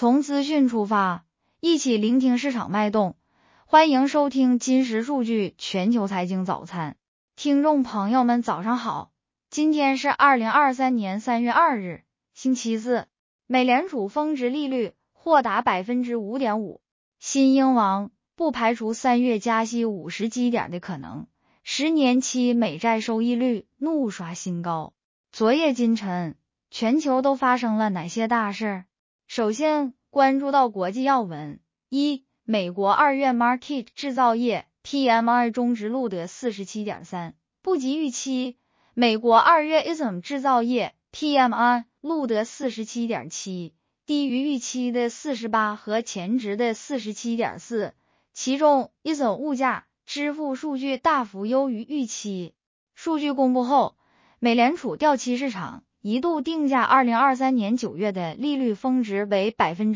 从资讯出发，一起聆听市场脉动。欢迎收听金石数据全球财经早餐。听众朋友们早上好，今天是2023年3月2日，星期四。美联储峰值利率或达 5.5%， 新英王不排除3月加息50基点的可能，10年期美债收益率怒刷新高。昨夜今晨，全球都发生了哪些大事？首先关注到国际要闻。一、美国2月 Markit 制造业 PMI 中值录得 47.3， 不及预期。美国2月 ISM 制造业 PMI 录得 47.7， 低于预期的48和前值的 47.4， 其中 ISM 物价支付数据大幅优于预期。数据公布后，美联储掉期市场一度定价2023年9月的利率峰值为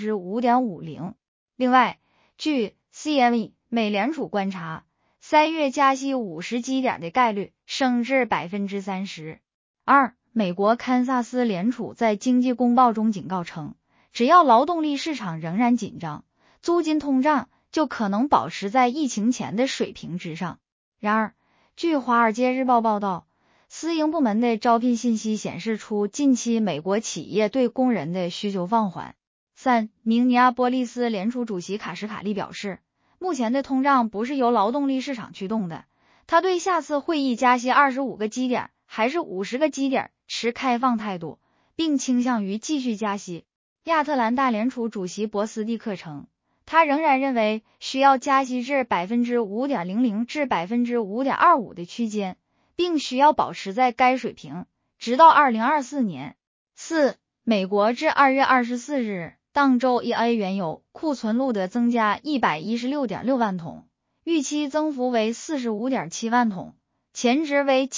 5.50%。 另外，据 CME 美联储观察，3月加息50基点的概率升至 30%。 二、美国堪萨斯联储在经济公报中警告称，只要劳动力市场仍然紧张，租金通胀就可能保持在疫情前的水平之上。然而，据华尔街日报报道，私营部门的招聘信息显示出近期美国企业对工人的需求放缓。三、明尼阿波利斯联储主席卡什卡利表示，目前的通胀不是由劳动力市场驱动的，他对下次会议加息25个基点还是50个基点持开放态度，并倾向于继续加息。亚特兰大联储主席博斯蒂克称，他仍然认为需要加息至 5.00 至 5.25% 的区间，并需要保持在该水平直到2024年。四、美国至2月24日当周 EA 原油库存录得增加 116.6 万桶，预期增幅为 45.7 万桶，前值为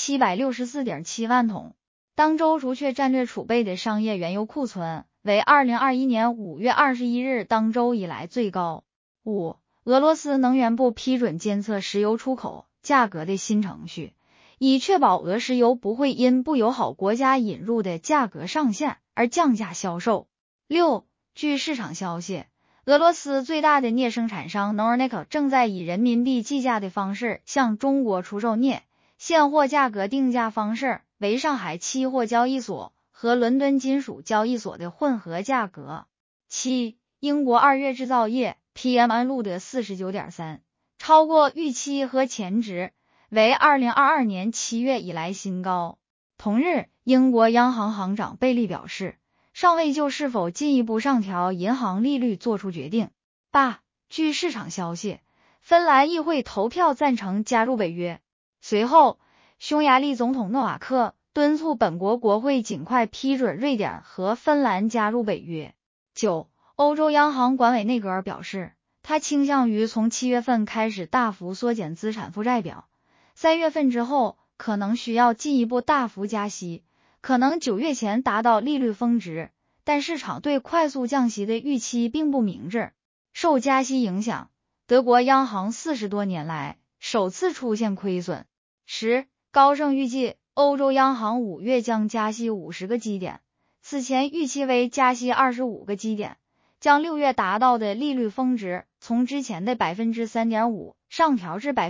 764.7 万桶。当周除却战略储备的商业原油库存为2021年5月21日当周以来最高。五、俄罗斯能源部批准监测石油出口价格的新程序，以确保俄石油不会因不友好国家引入的价格上限而降价销售。六、据市场消息，俄罗斯最大的镍生产商 Nornickel 正在以人民币计价的方式向中国出售镍，现货价格定价方式为上海期货交易所和伦敦金属交易所的混合价格。七、英国2月制造业 PMI 录得 49.3， 超过预期和前值，为2022年7月以来新高。同日，英国央行行长贝利表示，尚未就是否进一步上调银行利率做出决定。八、据市场消息，芬兰议会投票赞成加入北约。随后，匈牙利总统诺瓦克敦促本国国会尽快批准瑞典和芬兰加入北约。九、欧洲央行管委内格尔表示，他倾向于从7月份开始大幅缩减资产负债表，3月份之后可能需要进一步大幅加息，可能9月前达到利率峰值，但市场对快速降息的预期并不明智。受加息影响，德国央行40多年来首次出现亏损。10、高盛预计欧洲央行5月将加息50个基点，此前预期为加息25个基点，将6月达到的利率峰值从之前的 3.5% 上调至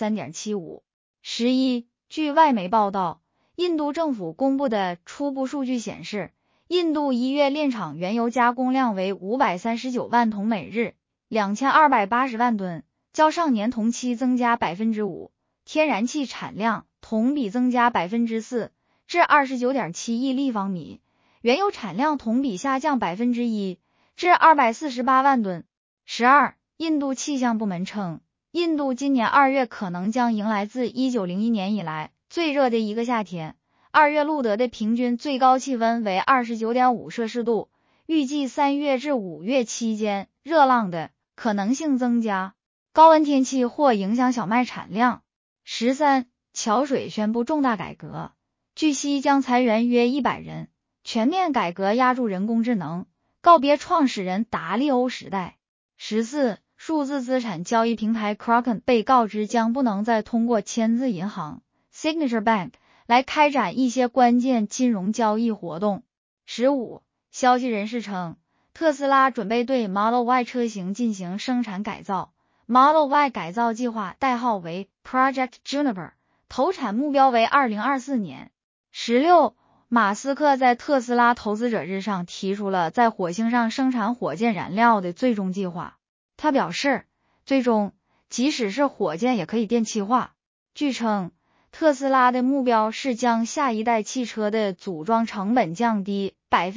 3.75%。11、据外媒报道，印度政府公布的初步数据显示，印度1月炼厂原油加工量为539万桶每日，2280万吨，较上年同期增加 5%， 天然气产量同比增加 4%， 至 29.7 亿立方米，原油产量同比下降 1%， 至248万吨。12、印度气象部门称，印度今年2月可能将迎来自1901年以来最热的一个夏天，2月录得的平均最高气温为 29.5 摄氏度，预计3月至5月期间热浪的可能性增加，高温天气或影响小麦产量。13、桥水宣布重大改革，据悉将裁员约100人，全面改革压铸人工智能，告别创始人达利欧时代。14、数字资产交易平台 Kraken 被告知将不能再通过签字银行 Signature Bank 来开展一些关键金融交易活动。15、消息人士称， 特斯拉准备对 Model Y 车型进行生产改造。Model Y 改造计划代号为 Project Juniper， 投产目标为2024年。16，马斯克在特斯拉投资者日上提出了在火星上生产火箭燃料的最终计划。他表示，最终，即使是火箭也可以电气化。据称，特斯拉的目标是将下一代汽车的组装成本降低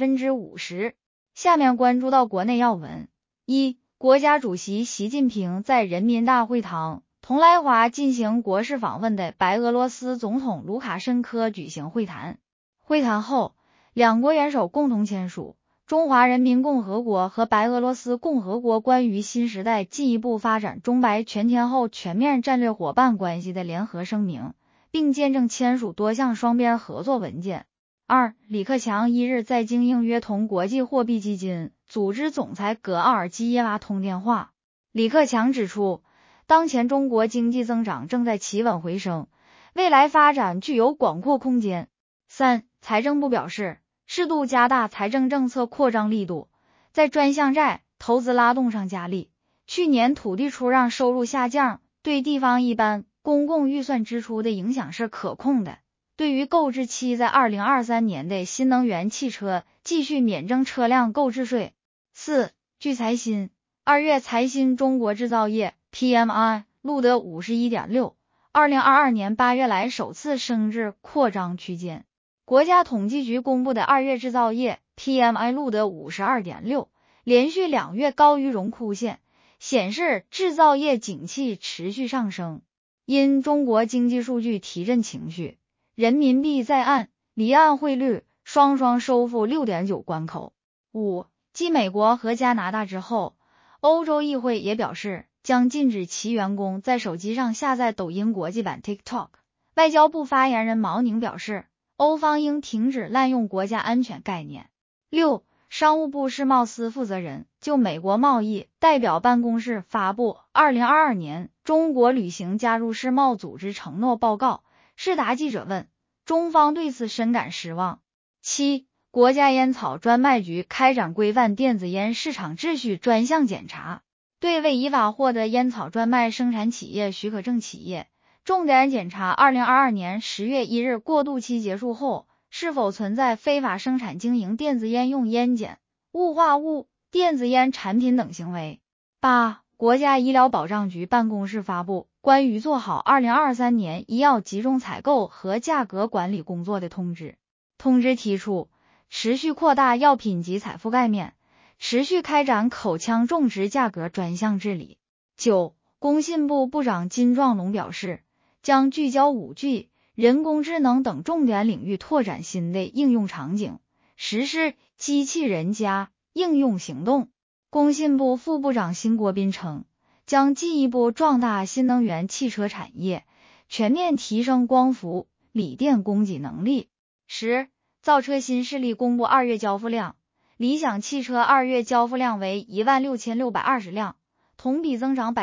50%。下面关注到国内要闻。1，国家主席习近平在人民大会堂同来华进行国事访问的白俄罗斯总统卢卡申科举行会谈。会谈后，两国元首共同签署中华人民共和国和白俄罗斯共和国关于新时代进一步发展中白全天候全面战略伙伴关系的联合声明，并见证签署多项双边合作文件。2，李克强1日在京应约同国际货币基金组织总裁格奥尔基耶娃通电话。李克强指出，当前中国经济增长正在企稳回升，未来发展具有广阔空间。3，财政部表示，适度加大财政政策扩张力度，在专项债、投资拉动上加力。去年土地出让收入下降对地方一般公共预算支出的影响是可控的。对于购置期在2023年的新能源汽车，继续免征车辆购置税。4，据财新，2月财新中国制造业 PMI 录得 51.6， 2022年8月来首次升至扩张区间。国家统计局公布的2月制造业 PMI 录得 52.6， 连续2月高于荣枯线，显示制造业景气持续上升。因中国经济数据提振情绪，人民币在岸、离岸汇率双双收复 6.9 关口。5，继美国和加拿大之后，欧洲议会也表示将禁止其员工在手机上下载抖音国际版 TikTok。外交部发言人毛宁表示，欧方应停止滥用国家安全概念。6，商务部世贸司负责人就美国贸易代表办公室发布2022年中国履行加入世贸组织承诺报告，是答记者问，中方对此深感失望。7，国家烟草专卖局开展规范电子烟市场秩序专项检查，对未依法获得烟草专卖生产企业许可证企业，重点检查2022年10月1日过渡期结束后，是否存在非法生产经营电子烟用烟碱、雾化物、电子烟产品等行为。8，国家医疗保障局办公室发布关于做好2023年医药集中采购和价格管理工作的通知。通知提出，持续扩大药品集采覆盖面，持续开展口腔种植价格专项治理。9，工信部部长金壮龙表示，将聚焦 5G、人工智能等重点领域拓展新的应用场景，实施机器人加应用行动。工信部副部长辛国斌称，将进一步壮大新能源汽车产业，全面提升光伏、锂电供给能力。10，造车新势力公布2月交付量，理想汽车2月交付量为 16,620 辆，同比增长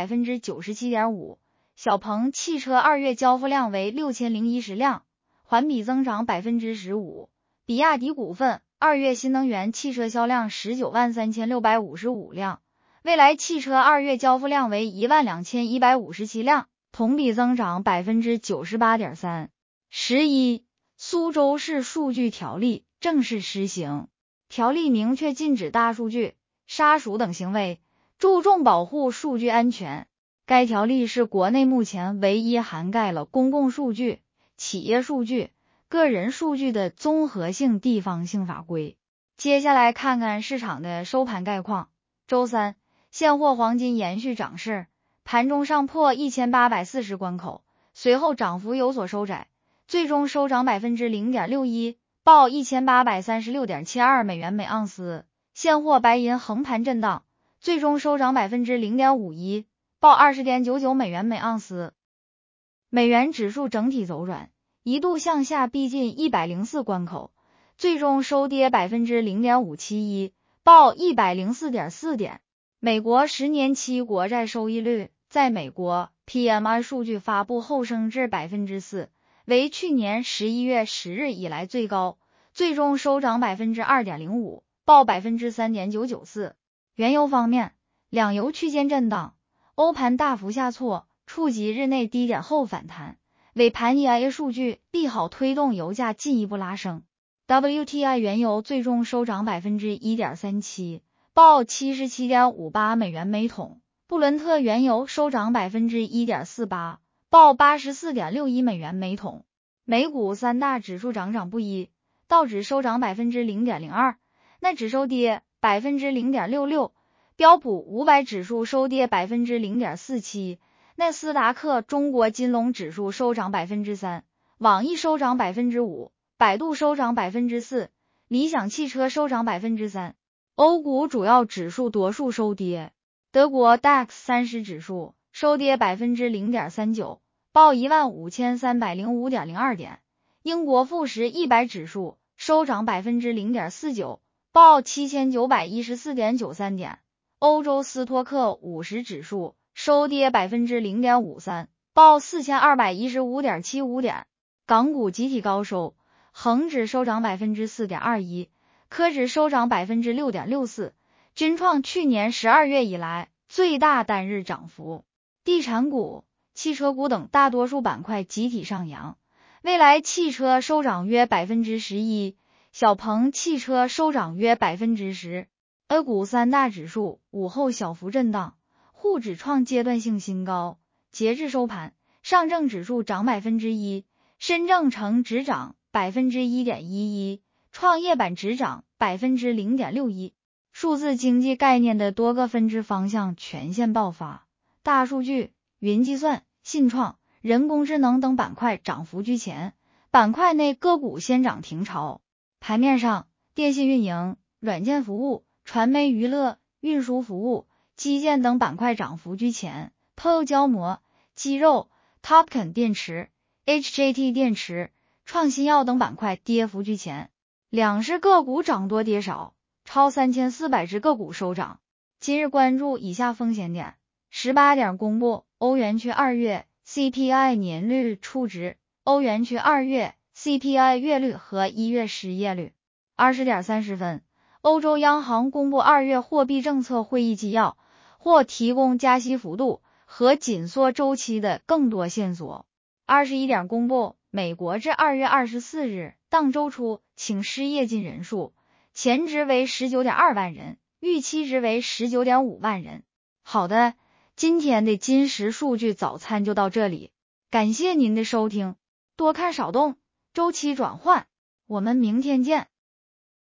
97.5%。小鹏汽车2月交付量为 6,010 辆，环比增长 15%。比亚迪股份2月新能源汽车销量 193,655 辆，蔚来汽车2月交付量为 12,157 辆，同比增长 98.3%。11，苏州市数据条例正式施行。条例明确禁止大数据、杀熟等行为，注重保护数据安全。该条例是国内目前唯一涵盖了公共数据、企业数据、个人数据的综合性地方性法规。接下来看看市场的收盘概况。周三，现货黄金延续涨势，盘中上破1840关口，随后涨幅有所收窄，最终收涨 0.61%， 报 1836.72 美元每盎司。现货白银横盘震荡，最终收涨 0.51%， 报 20.99 美元每盎司。美元指数整体走软，一度向下逼近104关口，最终收跌 0.571%， 报 104.4 点。美国10年期国债收益率在美国 PMI 数据发布后升至 4%， 为去年11月10日以来最高，最终收涨 2.05%， 报 3.994%。原油方面，两油区间震荡，欧盘大幅下挫，触及日内低点后反弹，尾盘 EIA 数据利好推动油价进一步拉升。WTI 原油最终收涨 1.37%， 报 77.58 美元每桶。布伦特原油收涨 1.48%， 报 84.61 美元每桶。美股三大指数涨不一，道指收涨 0.02%， 纳指收跌 0.66%， 标普500指数收跌 0.47%， 纳斯达克中国金龙指数收涨 3%， 网易收涨 5%， 百度收涨 4%， 理想汽车收涨 3%。 欧股主要指数多数收跌，德国 DAX 30指数收跌 0.39%， 报 15,305.02 点，英国富时100指数收涨 0.49%， 报 7,914.93 点，欧洲斯托克50指数收跌 0.53%， 报 4,215.75 点。港股集体高收，恒指收涨 4.21%， 科指收涨 6.64%， 均创去年12月以来最大单日涨幅。地产股、汽车股等大多数板块集体上扬，蔚来汽车收涨约 11%， 小鹏汽车收涨约 10%。 A 股三大指数午后小幅震荡，沪指创阶段性新高。截至收盘，上证指数涨 1%， 深证成指涨 1.11%， 创业板指涨 0.61%。 数字经济概念的多个分支方向全线爆发，大数据、云计算、信创、人工智能等板块涨幅居前，板块内个股先涨停潮。盘面上，电信运营、软件服务、传媒娱乐、运输服务、基建等板块涨幅居前，PO 胶膜、肌肉、Topcon 电池、HJT 电池、创新药等板块跌幅居前。两市个股涨多跌少，超3400只个股收涨。今日关注以下风险点：18点公布欧元区2月 CPI 年率初值，欧元区2月 CPI 月率和1月失业率。20点30分，欧洲央行公布2月货币政策会议纪要，或提供加息幅度和紧缩周期的更多线索。21点公布美国至2月24日当周初请失业金人数，前值为 19.2 万人，预期值为 19.5 万人。好的，今天的金石数据早餐就到这里，感谢您的收听，多看少动，周期转换，我们明天见。